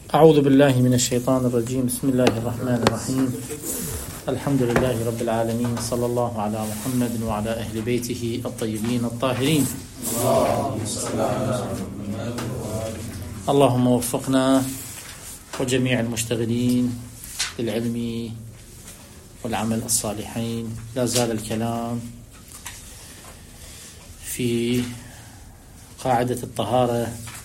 أعوذ بالله من الشيطان الرجيم. بسم الله الرحمن الرحيم. الحمد لله رب العالمين، صلى الله على محمد وعلى أهل بيته الطيبين الطاهرين. اللهم وفقنا وجميع المشتغلين بالعلم والعمل الصالحين. لا زال الكلام في قاعدة الطهارة،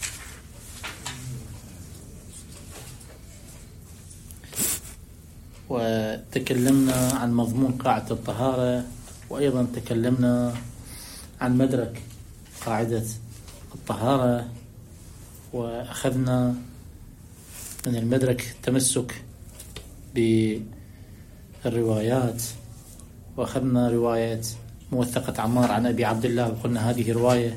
وتكلمنا عن مضمون قاعدة الطهارة، وأيضا تكلمنا عن مدرك قاعدة الطهارة، وأخذنا من المدرك التمسك بالروايات، وأخذنا رواية موثقة عمار عن أبي عبد الله، وقلنا هذه رواية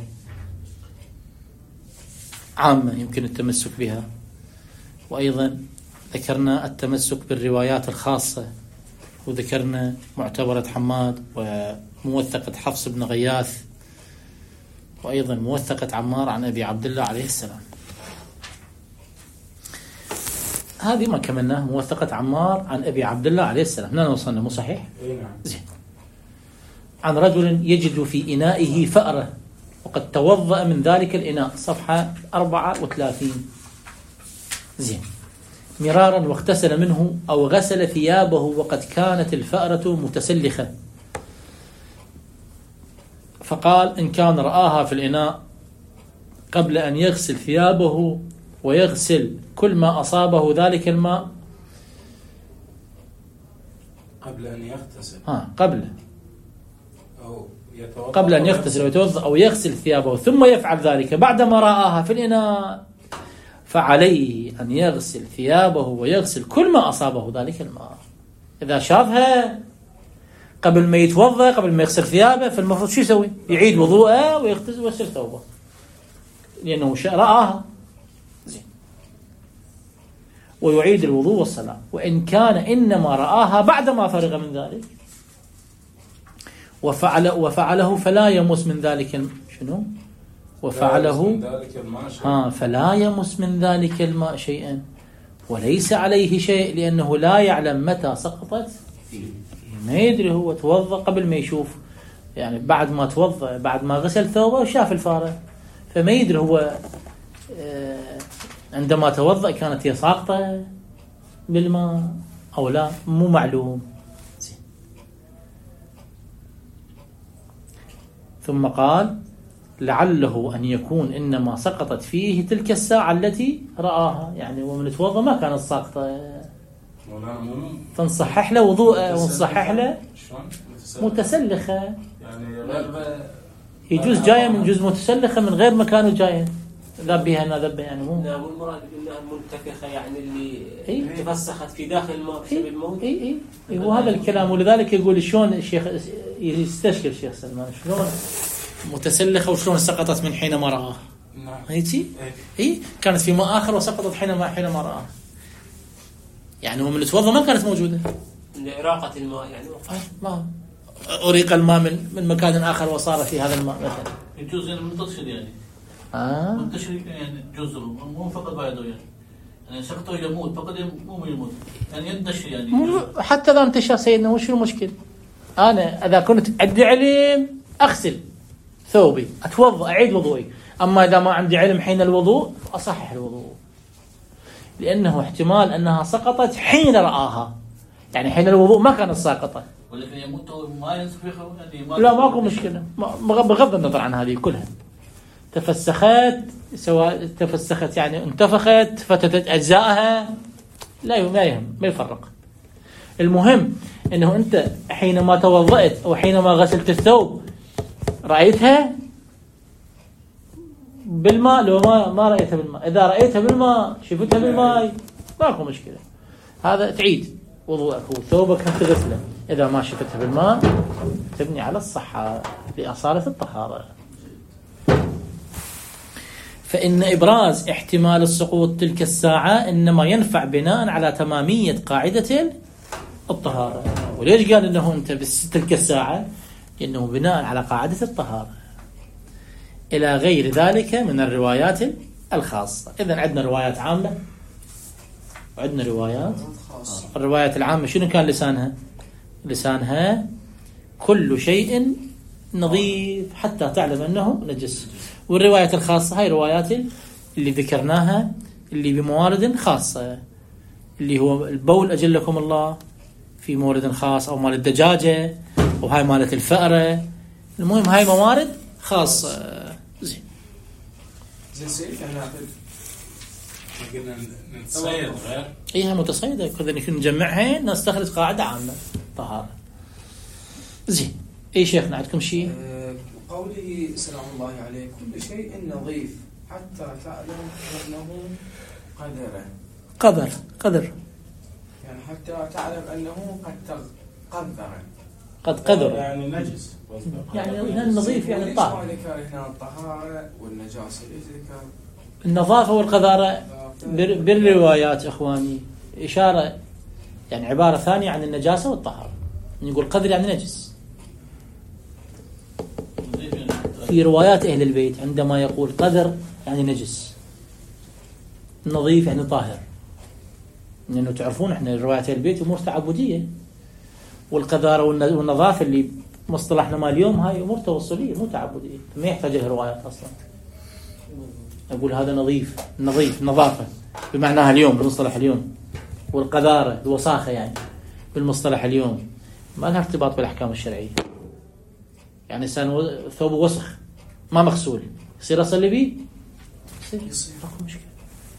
عامة يمكن التمسك بها. وأيضا ذكرنا التمسك بالروايات الخاصة، وذكرنا معتبرة حماد وموثقة حفص بن غياث، وأيضا موثقة عمار عن أبي عبد الله عليه السلام. هذه ما كملناه، موثقة عمار عن أبي عبد الله عليه السلام. هنا وصلنا، مو صحيح؟ زين. عن رجل يجد في إنائه فأرة وقد توضأ من ذلك الإناء، صفحة 34. زين. مرارا واغتسل منه أو غسل ثيابه وقد كانت الفأرة متسلخة، فقال إن كان رآها في الإناء قبل أن يغسل ثيابه ويغسل كل ما أصابه ذلك الماء قبل أن يغتسل قبل أن يغتسل ويتوضأ أو يغسل ثيابه ثم يفعل ذلك بعدما رآها في الإناء، فعليه أن يغسل ثيابه ويغسل كل ما أصابه ذلك الماء. إذا شافها قبل ما يتوضأ، قبل ما يغسل ثيابه، فالمفروض شو يسوي؟ يعيد وضوءه ويغتسل ويغسل ثوبه، لأنه رآها. زين. ويعيد الوضوء والصلاة. وإن كان إنما رآها بعدما فرغ من ذلك وفعله فلا يمس من ذلك شنو؟ وفعله فلا يمس من ذلك الماء شيئا وليس عليه شيء، لأنه لا يعلم متى سقطت فيه. ما يدري، هو توضأ قبل ما يشوف، يعني بعد ما توضأ، بعد ما غسل ثوبه وشاف الفارة، فما يدري هو عندما توضأ كانت هي ساقطة بالماء أو لا، مو معلوم. ثم قال لعله أن يكون إنما سقطت فيه تلك الساعة التي رآها، يعني ومن توضأ ما كانت ساقطة، فنصحح له وضوءه ونصحح له متسلخة، يعني يجوز جاية من جزء متسلخة من غير مكانه جاية ذبها نذبها، يعني مو المراد انها منتفخة، يعني اللي تفسخت في داخل الماء بسبب الموت. وهذا الكلام. ولذلك يقول شلون الشيخ يستشكل الشيخ سلمان شلون متسلخة وشلون سقطت من حينما رآها. هيتي كانت في ماء آخر وسقطت حينما رآها، يعني ومن توضأ ما كانت موجودة، لإراقة الماء، يعني ما أريق الماء من مكان آخر وصار في هذا الماء مثلا. يجوز منتشر، يعني منتشر، يعني جزر مو فقط بعده، يعني سقطه يموت فقط، مو يموت، يعني ينتشر، يعني حتى إذا انتشر سيدنا وش المشكلة؟ أنا إذا كنت عندي علم أغسل ثوبي، أتوضأ، أعيد وضوئي. أما إذا ما عندي علم حين الوضوء أصحح الوضوء، لأنه احتمال أنها سقطت حين رآها، يعني حين الوضوء ما كانت ساقطة، ولكن يموت ما ينسفخه، يعني لا ماكو مشكلة، بغض النظر عن هذه كلها. تفسخت، سواء تفسخت يعني انتفخت، فتتت أجزائها، لا يهم، ما يفرق. المهم أنه أنت حينما توضأت أو حينما غسلت الثوب رأيتها بالماء، لو ما رأيتها بالماء، إذا رأيتها بالماء شفتها بالماء ماكو مشكلة، هذا تعيد وضوءك وثوبك تغسله. إذا ما شفتها بالماء تبني على الصحة لأصالة الطهارة. فإن إبراز احتمال السقوط تلك الساعة إنما ينفع بناء على تمامية قاعدة الطهارة. وليش قال إنه أنت تلك الساعة؟ إنه بناء على قاعدة الطهارة، إلى غير ذلك من الروايات الخاصة. إذن عندنا روايات عامة عندنا روايات. الروايات العامة شنو كان لسانها كل شيء نظيف حتى تعلم أنه نجس. والروايات الخاصة هاي روايات اللي ذكرناها اللي بموارد خاصة، اللي هو البول أجلكم الله في مورد خاص، أو مال الدجاجة، وهاي مالة الفأرة. المهم هاي موارد خاصة. زين سيف يعني قلنا نتصيد غير ايها متصيدة كذا نجمعها نستخرج قاعدة عامة طهارة. زين اي شيخنا عندكم شيء؟ قوله سلام الله عليه كل شيء نظيف حتى تعلم أنه قدر يعني حتى تعلم أنه قد قدر يعني نجس، يعني النظيف يعني الطاهر. هنا الطهارة والنجاسة ذكر النظافة والقذارة بالروايات إخواني إشارة، يعني عبارة ثانية عن النجاسة والطهارة. نقول قدر يعني نجس. في روايات أهل البيت عندما يقول قدر يعني نجس، نظيف يعني طاهر. لأنه تعرفون إحنا روايات أهل البيت أمور تعبدية، والقذارة والنظافة اللي مصطلحنا مال اليوم هاي أمور توصلية مو تعبدية، ما يحتاج لها روايات أصلا. أقول هذا نظيف نظافة بمعناها اليوم بالمصطلح اليوم، والقذارة الوساخة يعني بالمصطلح اليوم ما لها ارتباط بالأحكام الشرعية. يعني إنسان ثوبه وسخ ما مغسول يصير أصلي بيه؟ يصير أكو مشكلة.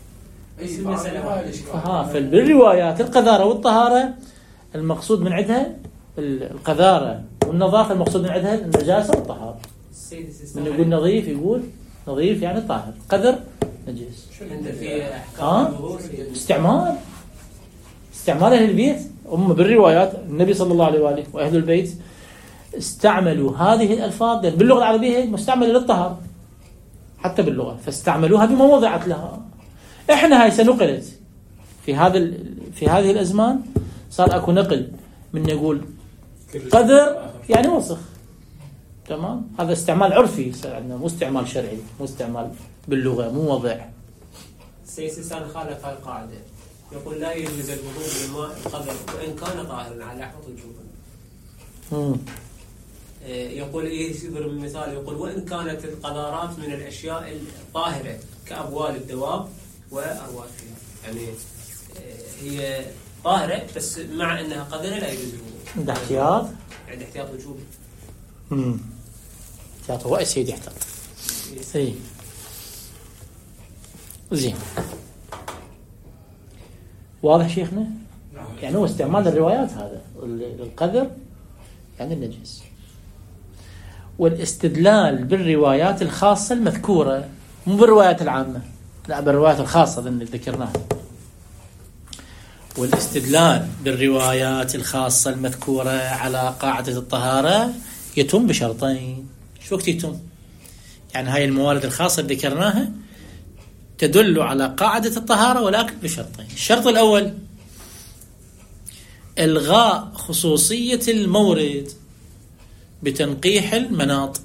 فبالروايات القذارة والطهارة المقصود من عندها القذارة، والنظافة المقصود من عندها النجاسة والطهارة. من يقول نظيف يقول نظيف يعني طاهر، قدر نجس. استعمال أهل البيت بالروايات النبي صلى الله عليه وآله وأهل البيت استعملوا هذه الألفاظ باللغة العربية مستعملة للطهارة حتى باللغة، فاستعملوها بما وضعت لها. احنا هاي سنقلت في هذه الأزمان، صار اكو نقل من نقول قدر يعني وسخ. تمام، هذا استعمال عرفي صار عندنا، مو استعمال شرعي، مو استعمال باللغة، مو وضع. سيسان خالف القاعدة يقول لا يجوز الوضوء بالماء القدر وإن كان طاهرا على حط وجوبا. يقول يضرب مثال يقول وإن كانت القذارات من الأشياء الطاهرة كأبوال الدواب وأرواتها، يعني هي طاهرة بس مع أنها قذرة لا يجوز الوضوء. عند احتياط وجوبي. احتياط هو سيدي احتياط. زين واضح شيخنا؟ يعني هو استعمال الروايات هذا القدر يعني النجس، والاستدلال بالروايات الخاصة المذكورة مو بالروايات العامة، لا بالروايات الخاصة اللي ذكرناها. والاستدلال بالروايات الخاصة المذكورة على قاعدة الطهارة يتم بشرطين. شو وقت يتم؟ يعني هاي الموارد الخاصة اللي ذكرناها تدل على قاعدة الطهارة ولكن بشرطين. الشرط الأول إلغاء خصوصية المورد بتنقيح المناط.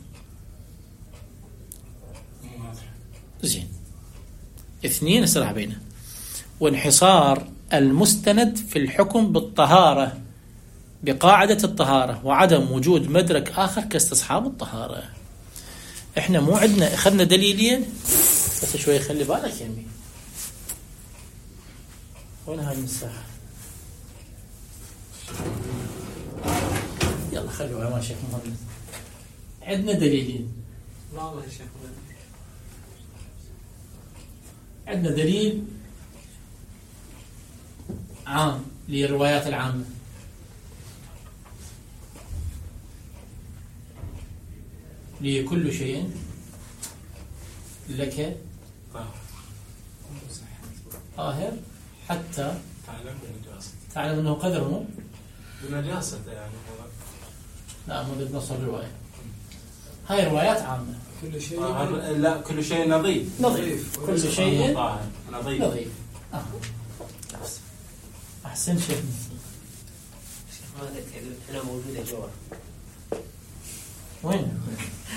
زين. 2 الصراحة بينه. وانحصار المستند في الحكم بالطهارة بقاعدة الطهارة وعدم وجود مدرك آخر كاستصحاب الطهارة. احنا مو عندنا اخذنا دليلين بس شوي خلي بالك يمي. وين هاي المساحة؟ يلا خلوها ما شيخ مهند. عندنا دليلين. والله يا شيخ عندنا دليل عام للروايات العامة لكل شيء لك طاهر حتى تعلم أنه قدر مو بنجاسة يعني. لا مو ضد نص الرواية. هاي روايات عامة. كل شيء لا كل شيء نظيف. كل شيء نظيف. أحسن شيء. أنا موجودة جوا. وين؟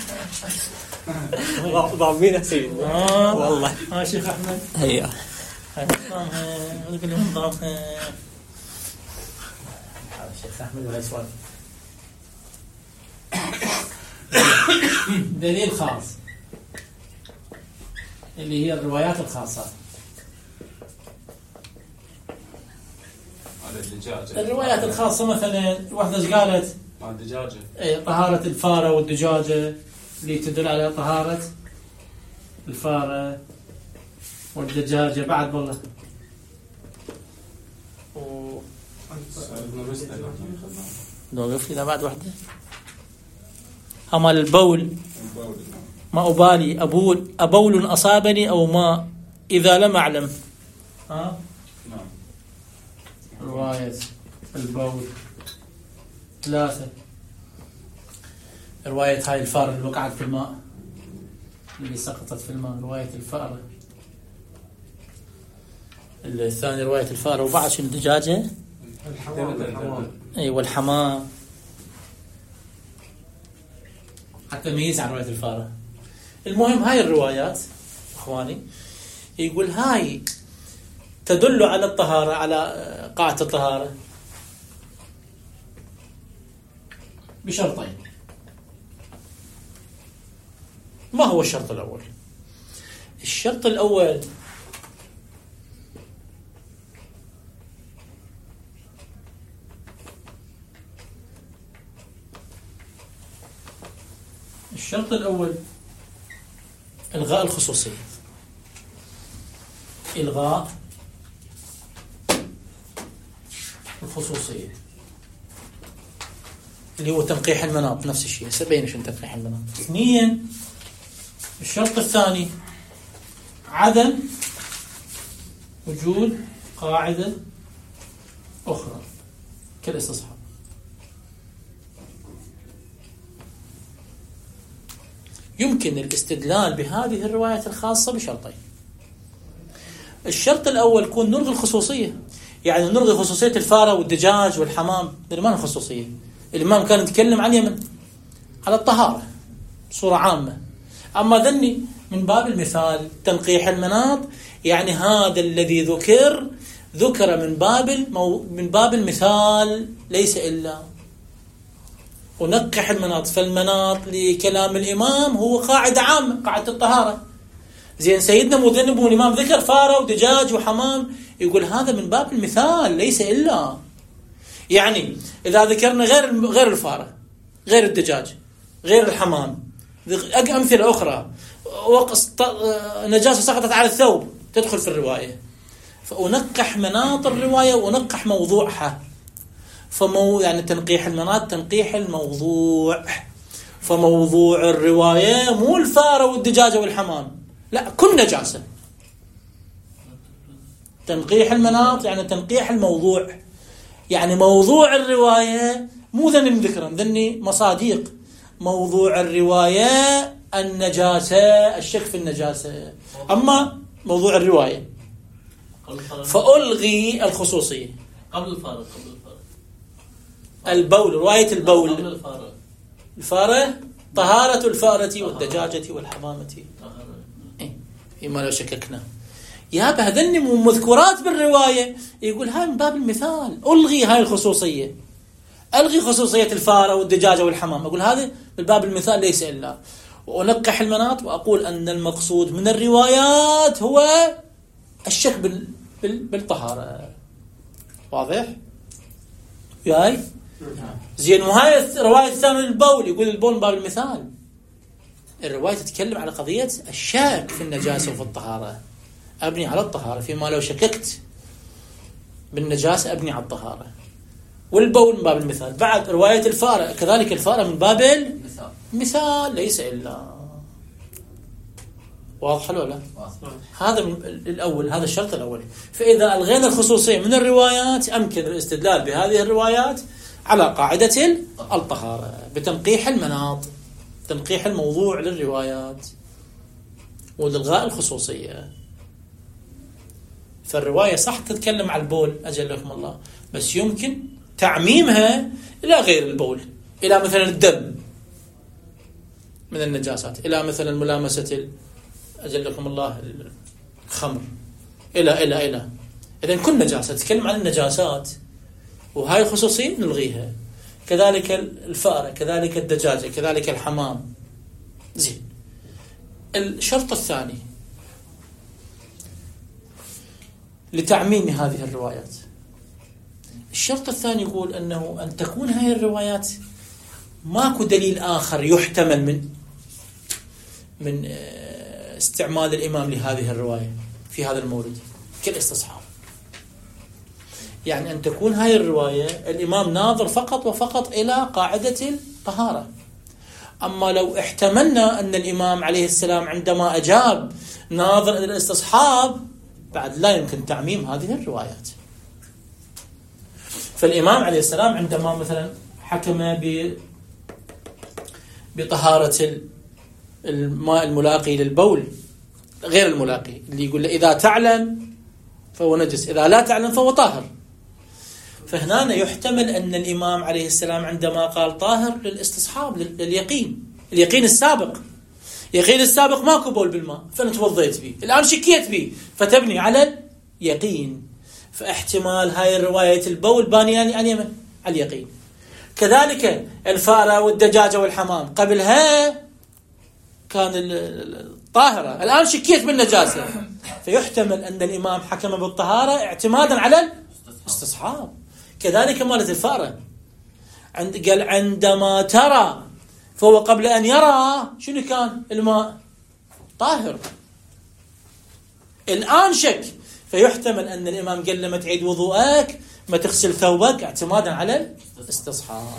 ضامنين سيد. والله. شيخ أحمد. هيا. هذا الشيخ أحمد وهي سؤال. دليل خاص اللي هي الروايات الخاصة. الروايات الخاصة مثلا واحدة ايش قالت؟ مع الدجاجة. طهارة الفارة والدجاجة اللي تدل على طهارة الفارة والدجاجة. بعد والله نوقف لنا بعد واحدة. أما البول ما أبالي أبول أصابني أو ما إذا لم أعلم. ها؟ نعم. رواية البول 3. رواية هاي الفارة اللي وقعت في الماء اللي سقطت في الماء. رواية الفارة. الثاني رواية الفارة. وبعد شنو الدجاجة؟ أي والحمام. حتى ميز عن رواية الفارة. المهم هاي الروايات أخواني يقول هاي تدل على الطهارة، على قاعدة الطهارة بشرطين. ما هو الشرط الأول؟ الشرط الأول إلغاء الخصوصية. إلغاء الخصوصية اللي هو تنقيح المناط. نفس الشيء سبين شو تنقيح المناط. 2 الشرط الثاني عدم وجود قاعدة أخرى كالاستصحاب. يمكن الاستدلال بهذه الروايات الخاصة بشرطين. الشرط الأول يكون نلغي الخصوصية، يعني نلغي خصوصية الفارة والدجاج والحمام. ما الخصوصية؟ الإمام كان يتكلم عن اليمن على الطهارة بصورة عامة. أما ذني من باب المثال تنقيح المناط، يعني هذا الذي ذكر من باب المثال ليس إلا ونقح المناط. فالمناط لكلام الإمام هو قاعدة عامة، قاعدة الطهارة. زين سيدنا مذنب والإمام ذكر فارة ودجاج وحمام، يقول هذا من باب المثال ليس إلا. يعني إذا ذكرنا غير الفارة، غير الدجاج، غير الحمام، أمثلة أخرى، نجاسة سقطت على الثوب تدخل في الرواية، فأنقح مناط الرواية وأنقح موضوعها. يعني تنقيح المناط تنقيح الموضوع. فموضوع الرواية مو الفارة والدجاجة والحمام، لا كل نجاسة. تنقيح المناط يعني تنقيح الموضوع، يعني موضوع الرواية مو ذني ذكرا، ذني مصاديق. موضوع الرواية النجاسة، الشك في النجاسة. أما موضوع الرواية فألغي الخصوصية. قبل الفارة البول، رواية البول. الفارة طهارة الفارة والدجاجة والحمامة. إما لو شككنا يا بهذني مذكورات بالرواية، يقول هاي من باب المثال. ألغي هاي الخصوصية، ألغي خصوصية الفارة والدجاجة والحمام. أقول هذا من باب المثال ليس إلا. وأنقح المناط وأقول أن المقصود من الروايات هو الشك بالطهارة. واضح؟ ياي زين. وهاي الرواية الثانية البول، يقول البول من باب المثال. الرواية تتكلم على قضية الشك في النجاسة وفي الطهارة، أبني على الطهارة. فيما لو شككت بالنجاسة أبني على الطهارة. والبول من باب المثال. بعد رواية الفارة كذلك، الفارة من باب المثال ليس إلا. واضح ولا لا؟ هذا الأول، هذا الشرط الأول. فإذا ألغينا الخصوصية من الروايات أمكن الاستدلال بهذه الروايات على قاعدة الطهارة بتنقيح المناط، تنقيح الموضوع للروايات والإلغاء الخصوصية. فالرواية صح تتكلم عن البول أجلكم الله، بس يمكن تعميمها إلى غير البول، إلى مثلا الدم من النجاسات، إلى مثلا ملامسة أجلكم الله الخمر، إلى إذا كل نجاسة تتكلم عن النجاسات وهاي الخصوصية نلغيها، كذلك الفأرة، كذلك الدجاجة، كذلك الحمام. زين. الشرط الثاني لتعميم هذه الروايات، الشرط الثاني يقول أنه أن تكون هذه الروايات ماكو دليل آخر يحتمل من استعمال الإمام لهذه الرواية في هذا المورد كالاستصحاب. يعني أن تكون هذه الرواية الإمام ناظر فقط وفقط إلى قاعدة الطهارة. أما لو احتملنا أن الإمام عليه السلام عندما أجاب ناظر إلى الاستصحاب، بعد لا يمكن تعميم هذه الروايات. فالإمام عليه السلام عندما مثلا حكم بطهارة الماء الملاقي للبول غير الملاقي، اللي يقول له إذا تعلم فهو نجس، إذا لا تعلم فهو طاهر. فهنا يحتمل أن الإمام عليه السلام عندما قال طاهر للاستصحاب، اليقين السابق. يقين السابق ماكو بول بالماء فأنا توضيت به، الآن شكيت به فتبني على اليقين، فاحتمال هاي الرواية البول بانيان عن يمن على اليقين. كذلك الفأرة والدجاجة والحمام قبلها كان الطاهرة، الآن شكيت بالنجاسة، فيحتمل أن الإمام حكم بالطهارة اعتمادا على الاستصحاب. كذلك مالت الفأرة قال عندما ترى، فهو قبل أن يرى شنو كان الماء طاهر، الآن شك، فيحتمل أن الإمام قال لما تعيد وضوءك ما تغسل ثوبك اعتمادا على الاستصحاب.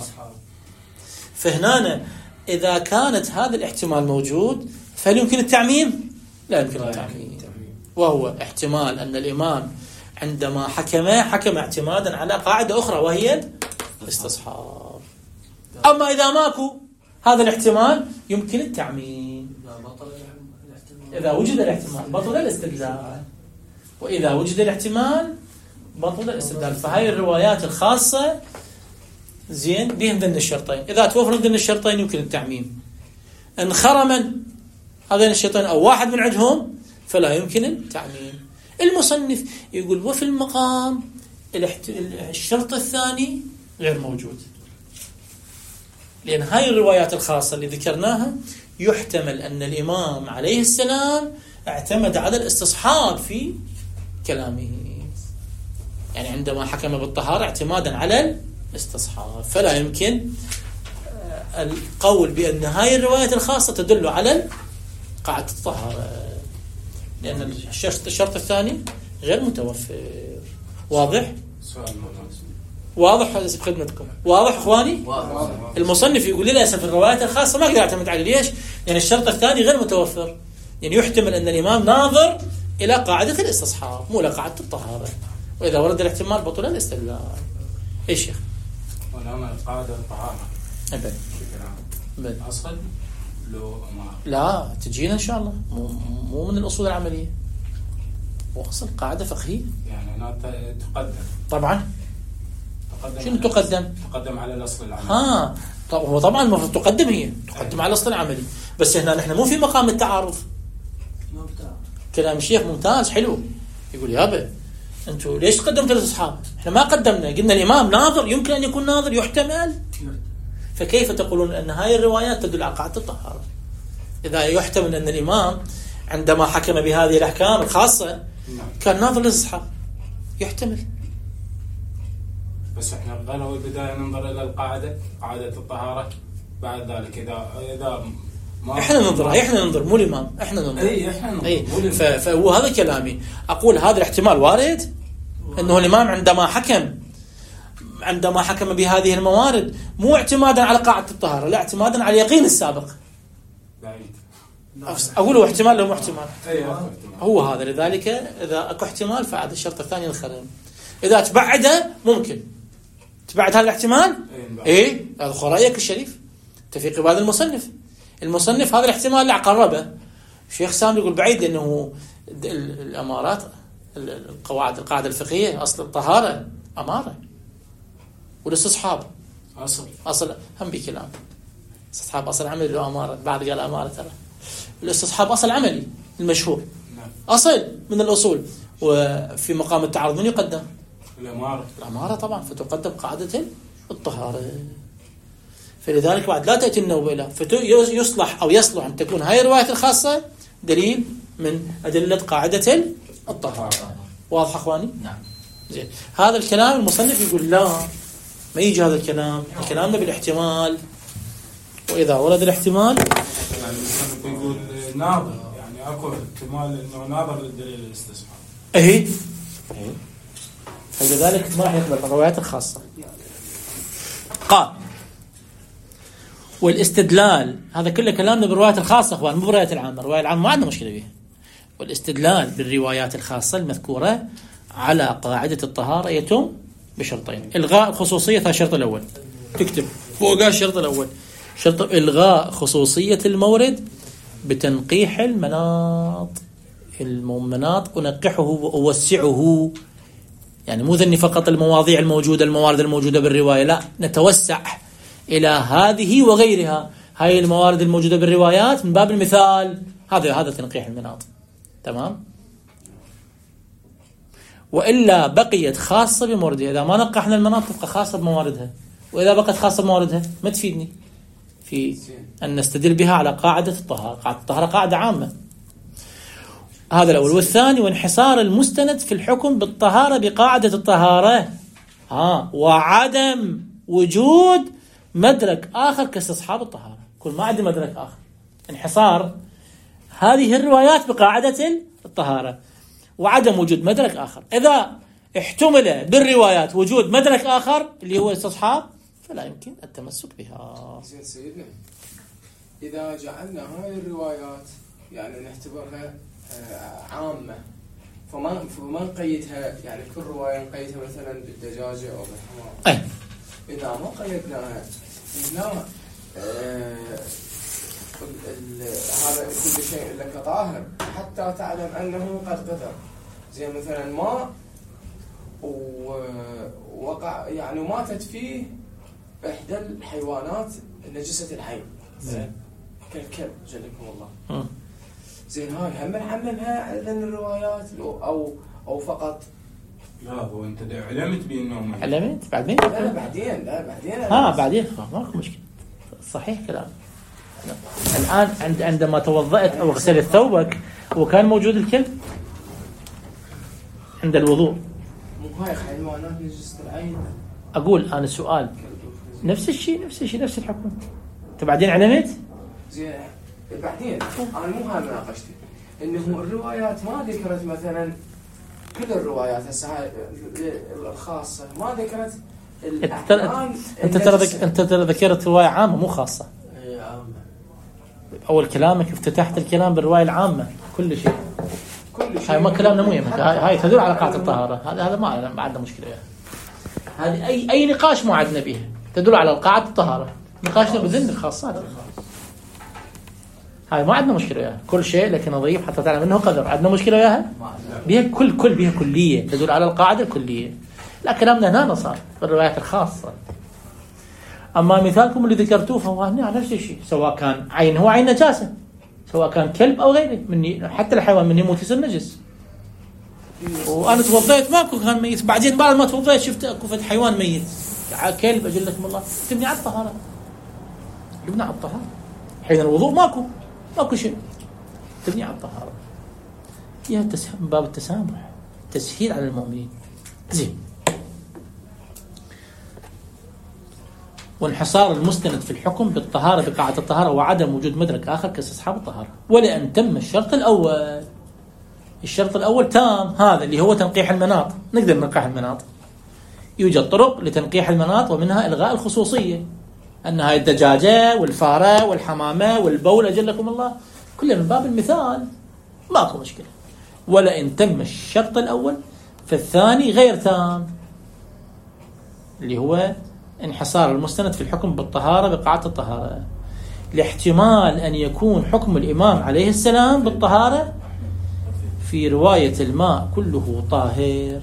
فهنا إذا كانت هذا الاحتمال موجود فهل يمكن التعميم؟ لا يمكن التعميم، وهو احتمال أن الإمام عندما حكم اعتمادا على قاعدة أخرى وهي الاستصحاب. أما إذا ماكو هذا الاحتمال يمكن التعميم. إذا وجد الاحتمال بطل الاستدلال، وإذا وجد الاحتمال بطل الاستدلال. فهاي الروايات الخاصة زين بهم ذن الشرطين، إذا توفر ذن الشرطين يمكن التعميم. إن خرما هذين الشرطين أو واحد من عندهم فلا يمكن التعميم. المصنف يقول وفي المقام الشرط الثاني غير موجود، لأن هاي الروايات الخاصة اللي ذكرناها يحتمل أن الإمام عليه السلام اعتمد على الاستصحاب في كلامه، يعني عندما حكم بالطهارة اعتمادا على الاستصحاب، فلا يمكن القول بأن هاي الروايات الخاصة تدل على قاعدة الطهارة، لأن الشرط الثاني غير متوفر. واضح؟ واضح خدمتكم؟ واضح إخواني؟ المصنف يقول لي للأسف الروايات الخاصة ما أقدر أعتمد عليه. ليش؟ لأن الشرط الثاني غير متوفر، يعني يحتمل أن الإمام ناظر إلى قاعدة الاستصحاب مو إلى قاعدة الطهارة، وإذا ورد الاحتمال بطل الاستدلال. إيش شيخ؟ ولما قاعدة الطهارة أصل لا تجينا إن شاء الله، مو من الأصول العملية، وأصل قاعدة فقهية يعني أنا تقدم طبعا. شنو تقدم على الأصل العملي. هو طبعا المفروض تقدم، هي تقدم على الأصل العملي، بس هنا نحن مو في مقام التعارض. كلام الشيخ ممتاز حلو، يقول يابا أنتوا ليش قدمتوا الأصحاب؟ إحنا ما قدمنا، قلنا الإمام ناظر، يمكن أن يكون ناظر يحتمل، فكيف تقولون أن هاي الروايات تدل على قاعدة الطهارة؟ إذا يحتمل أن الإمام عندما حكم بهذه الأحكام الخاصة كان ناظر للأصحاب، يحتمل. بس احنا قالوا البداية ننظر إلى القاعدة، قاعدة الطهارة، بعد ذلك إذا ما احنا ننظر مو الإمام، احنا ننظر. فهو هذا كلامي، أقول هذا الاحتمال وارد، أنه الإمام عندما حكم بهذه الموارد مو اعتمادا على قاعدة الطهارة، لا اعتمادا على اليقين السابق. بعيد. أقوله احتمال لو مو احتمال. هو هذا، لذلك إذا أكو احتمال فعاد الشرط الثاني الخرم. إذا تبعده ممكن تبعد هذا الاحتمال. هذا خرائك الشريف تفيق بعد المصنف هذا الاحتمال اللي قربه. الشيخ سامي يقول بعيد، لأنه الأمارات القاعدة الفقهية أصل الطهارة أمارة، والاستصحاب أصل هم بكلام. استصحاب أصل عملي له أمارة، بعد قال أمارة. ترى الاستصحاب أصل عملي المشهور، أصل من الأصول، وفي مقام التعارض من يقدم؟ الأمارة طبعا، فتقدم قاعدة الطهارة. فلذلك بعد لا تأتي النوبة، فيصلح أو يصلح أن تكون هاي الرواية الخاصة دليل من أدلة قاعدة الطهارة. واضح أخواني؟ نعم. زين. هذا الكلام المصنف يقول لا، ما يجي هذا الكلام، كلامنا بالاحتمال، وإذا ورد الاحتمال يعني يقول ناظر، يعني أكو احتمال أنه ناظر للدليل الاستصحاب. فلذلك ما راح يقبل الروايات الخاصة. قال والاستدلال، هذا كله كلامنا بالروايات الخاصة أخوان، مو بالروايات العامة. الرواية العامة ما عندنا مشكلة بها. والاستدلال بالروايات الخاصة المذكورة على قاعدة الطهارة يتم بشرطين: إلغاء الخصوصية، هذا الشرط الأول، تكتب فوق الشرط الأول، شرط إلغاء خصوصية المورد بتنقيح المناط. المناط أنقحه وأوسعه، يعني مو ذني فقط المواضيع الموجودة، الموارد الموجودة بالرواية، لا، نتوسع إلى هذه وغيرها. هاي الموارد الموجودة بالروايات من باب المثال، هذا تنقيح المناط. تمام؟ وإلا بقيت خاصة بموردها. إذا ما نقحنا المناط تبقى خاصة بمواردها، وإذا بقت خاصة بمواردها ما تفيدني في أن نستدل بها على قاعدة الطهارة. قاعدة الطهارة قاعدة عامة. هذا الأول. والثاني وانحصار المستند في الحكم بالطهارة بقاعدة الطهارة، وعدم وجود مدرك آخر كاستصحاب الطهارة. كل ما عندي مدرك آخر، انحصار هذه الروايات بقاعدة الطهارة وعدم وجود مدرك آخر. إذا احتمل بالروايات وجود مدرك آخر اللي هو استصحاب، فلا يمكن التمسك بها. زين سيدنا، إذا جعلنا هاي الروايات يعني نعتبرها عامة، فما نقيدها، يعني كل رواية نقيدها مثلا بالدجاجة أو بالحمار. إذا ما قيدناها هنا هذا كل شيء لك طاهر حتى تعلم أنه قد قدر. زي مثلا ماء ووقع يعني ماتت فيه إحدى الحيوانات نجسة العين كالكلب جلكم الله. زين، هاي هم نحملها على الروايات أو فقط؟ لا، هو أنت علمت بأنه علمت بعدين؟ لا بعدين بعدين ماكو مشكلة. صحيح كلام. الآن عندما توضأت أو غسلت ثوبك وكان موجود الكلب عند الوضوء، مو هاي حيوانات نجسة العين. أقول أنا سؤال، نفس الشيء نفس الحكم. أنت بعدين علمت؟ زين، بعدين أنا مو هاي مناقشتي، إنه الروايات ما ذكرت مثلا كل الروايات هسه الخاصة ما ذكرت الأحيان. أنت ترى ذكرت رواية عامة مو خاصة. عامة. أول كلامك افتتحت الكلام بالرواية العامة، كل شيء. هاي ما كلامنا مهم. هاي تدل على قاعدة الطهارة. هذا ما عندنا مشكلة يعني. هذه أي نقاش ما عندنا به، تدل على قاعدة الطهارة. نقاشنا بذن الخاصات، هاي ما عندنا مشكلة وياها. كل شيء لكن نضيف حتى تعلم انه قدر. عندنا مشكلة وياها؟ بها بها كلية، تدل على القاعدة الكلية. لا، كلامنا هنا صار بالروايات الخاصة. أما مثالكم اللي ذكرتوه فهو هنا نفس الشيء، سواء كان عين هو عين نجاسة، سواء كان كلب أو غيره، مني حتى الحيوان من يموت يصير نجس. وأنا توضيت ماكو كان ميت، بعدين بعد ما توضيت شفت أكو فد حيوان ميت، كلب أجلكم الله، تبني على الطهارة. تبني على الطهارة حين الوضوء ماكو شيء، تبني على الطهارة. فيها من باب التسامح، تسهيل على المؤمنين. زين. وانحصار المستند في الحكم بالطهارة بقاعدة الطهارة وعدم وجود مدرك آخر كاستصحاب الطهارة. ولأن تم الشرط الأول تام، هذا اللي هو تنقيح المناط. نقدر ننقح المناط، يوجد طرق لتنقيح المناط، ومنها إلغاء الخصوصية، أن هاي الدجاجة والفارة والحمامة والبول أجلكم الله كله من باب المثال، ماكو مشكلة. ولئن تم الشرط الأول فالثاني غير تام، اللي هو انحصار المستند في الحكم بالطهارة بقاعدة الطهارة، لاحتمال أن يكون حكم الإمام عليه السلام بالطهارة في رواية الماء كله طاهر.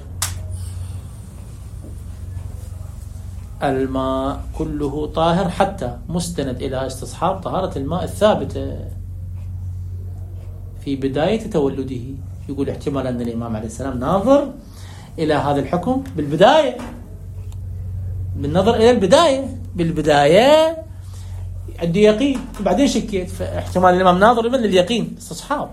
الماء كله طاهر حتى مستند إلى استصحاب طهارة الماء الثابتة في بداية تولده. يقول احتمال أن الإمام عليه السلام ناظر إلى هذا الحكم بالبداية، بالنظر إلى بالبداية عندي يقين وبعدين شكيت، فاحتمال الإمام ناظر من اليقين استصحاب.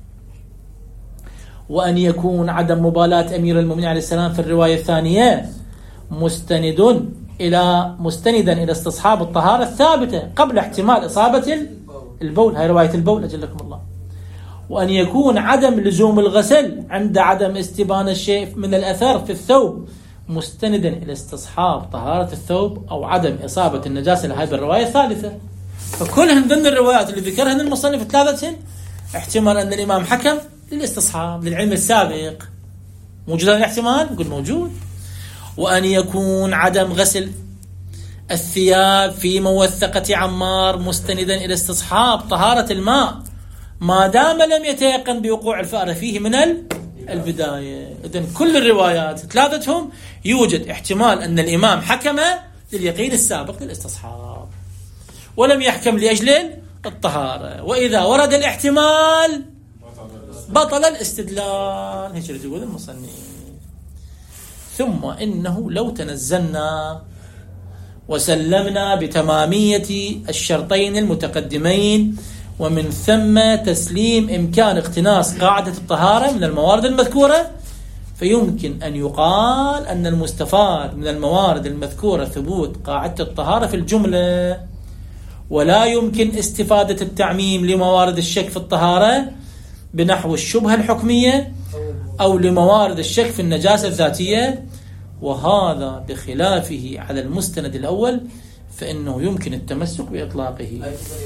وأن يكون عدم مبالاة أمير المؤمنين عليه السلام في الرواية الثانية مستندا إلى استصحاب الطهارة الثابتة قبل احتمال إصابة البول، هاي رواية البول أجلكم الله. وأن يكون عدم لزوم الغسل عند عدم استبان الشيء من الأثر في الثوب مستندا إلى استصحاب طهارة الثوب أو عدم إصابة النجاسة لهذه الرواية الثالثة. فكلهن ضمن الروايات اللي ذكرهن المصنف ثلاثة احتمال أن الإمام حكم للاستصحاب للعلم السابق. موجود هذا الاحتمال؟ نقول موجود. وأن يكون عدم غسل الثياب في موثقة عمار مستندا إلى استصحاب طهارة الماء ما دام لم يتيقن بوقوع الفأرة فيه من البداية. إذن كل الروايات ثلاثتهم يوجد احتمال أن الإمام حكم لليقين السابق للاستصحاب ولم يحكم لأجل الطهارة، وإذا ورد الاحتمال بطل الاستدلال. هيك يقول المصنف. ثم إنه لو تنزلنا وسلمنا بتمامية الشرطين المتقدمين ومن ثم تسليم إمكان اقتناص قاعدة الطهارة من الموارد المذكورة، فيمكن أن يقال أن المستفاد من الموارد المذكورة ثبوت قاعدة الطهارة في الجملة، ولا يمكن استفادة التعميم لموارد الشك في الطهارة بنحو الشبهة الحكمية أو لموارد الشك في النجاسة الذاتية، وهذا بخلافه على المستند الأول فإنه يمكن التمسك بإطلاقه.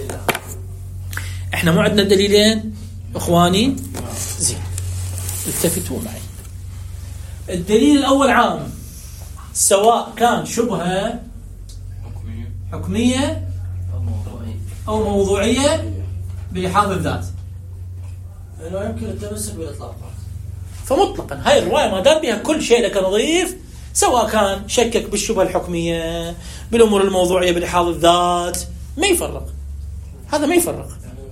احنا مو عندنا دليلين اخواني؟ زين، التفتوا معي. الدليل الأول عام سواء كان شبهة حكمية أو موضوعية بلحاظ الذات، لا يمكن التمسك بالإطلاق. فمطلقا هاي الرواية ما دام بها كل شيء لك نظيف، سواء كان شكك بالشبهة الحكمية بالأمور الموضوعية بلحاظ الذات، ما يفرق. هذا ما يفرق.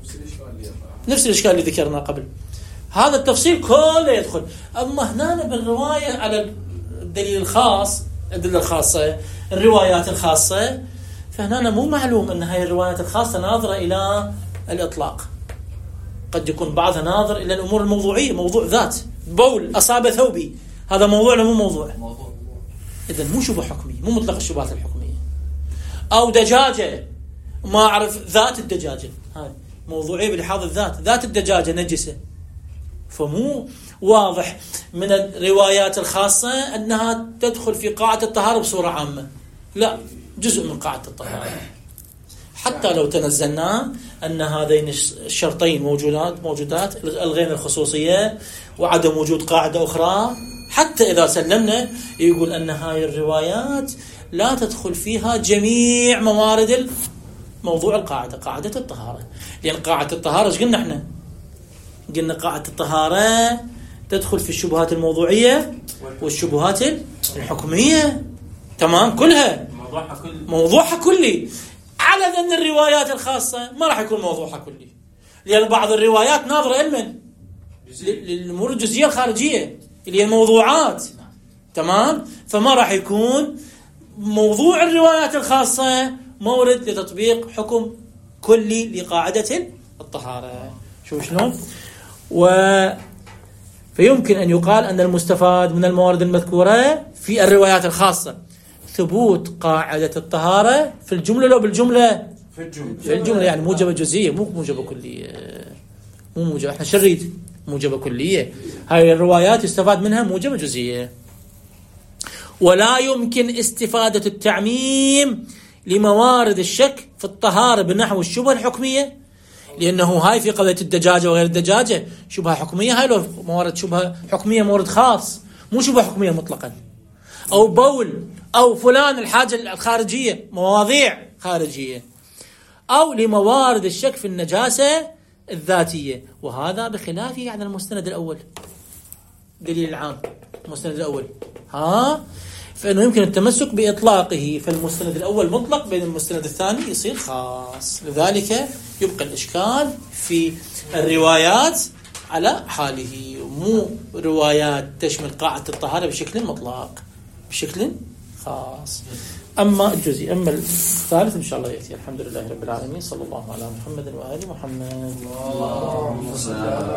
نفس الإشكال اللي ذكرنا قبل، هذا التفصيل كله يدخل. أما هنا بالرواية على الدليل الخاص، الأدلة الخاصة، الروايات الخاصة، فهنا مو معلوم أن هاي الروايات الخاصة ناظرة إلى الإطلاق. قد يكون بعضها ناظر إلى الأمور الموضوعية، موضوع ذات، بول أصاب ثوبي، هذا موضوع ولا مو موضوع؟ إذن مو شبه حكمي، مو مطلق الشبهات الحكمية. أو دجاجة ما أعرف ذات الدجاجة، هاي موضوعية بلحاظ الذات، ذات الدجاجة نجسة، فمو واضح من الروايات الخاصة أنها تدخل في قاعدة الطهارة بصورة عامة، لا، جزء من قاعدة الطهارة. حتى لو تنزلنا أن هذين الشرطين موجودات، الغين الخصوصية وعدم وجود قاعدة أخرى، حتى إذا سلمنا يقول أن هاي الروايات لا تدخل فيها جميع موارد موضوع القاعدة، قاعدة الطهارة. لأن قاعدة الطهارة ايش قلنا احنا؟ قلنا قاعدة الطهارة تدخل في الشبهات الموضوعية والشبهات الحكمية، تمام، كلها موضوعها كلي، على أن الروايات الخاصة ما راح يكون موضوعها كلي، لأن بعض الروايات ناظرة إلمن للأمور الجزئية الخارجية اللي هي الموضوعات، تمام، فما راح يكون موضوع الروايات الخاصة مورد لتطبيق حكم كلي لقاعدة الطهارة. شلون؟ فيمكن أن يقال أن المستفاد من الموارد المذكورة في الروايات الخاصة ثبوت قاعدة الطهارة في الجملة لو بالجملة في الجملة، يعني موجبة جزئية مو موجبة كلية، مو موجبة، احنا شريد موجبة كلية، هاي الروايات يستفاد منها موجبة جزئية. ولا يمكن استفادة التعميم لموارد الشك في الطهارة بنحو الشبهة الحكمية، لأنه هاي في قضية الدجاجة وغير الدجاجة شبهة حكمية، هاي لو موارد شبهة حكمية مورد خاص، مو شبهة حكمية مطلقا. أو بول أو فلان الحاجة الخارجية، مواضيع خارجية. أو لموارد الشك في النجاسة الذاتية، وهذا بخلافه عن المستند الأول. دليل العام المستند الأول فإنه يمكن التمسك بإطلاقه، فالمستند الأول مطلق، بين المستند الثاني يصير خاص، لذلك يبقى الإشكال في الروايات على حاله. مو روايات تشمل قاعدة الطهارة بشكل مطلق، بشكل خاص. أما الجزئي، أما الثالث إن شاء الله يأتي. الحمد لله رب العالمين، صلى الله على محمد وآل محمد.